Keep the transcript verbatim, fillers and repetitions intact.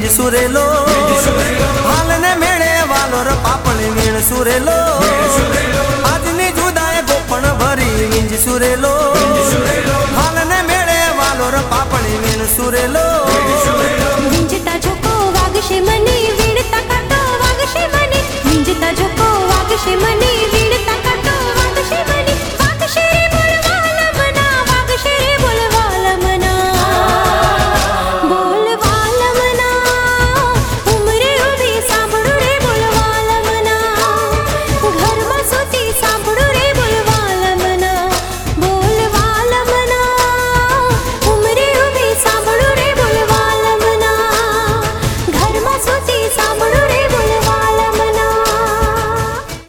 સુરેલો હાલ ને મેળે વાલોર પાપણી વીણ સુરેલો આજની જુદાએ ગોપણ ભરી વીંજ સુરેલો હાલ ને મેળે વાલોર પાપણી વીણ સુરેલો વિંજતા જોકો વાગશે મને વીણતા કાંટો વાગશે મને વિંજતા જોકો વાગશે મને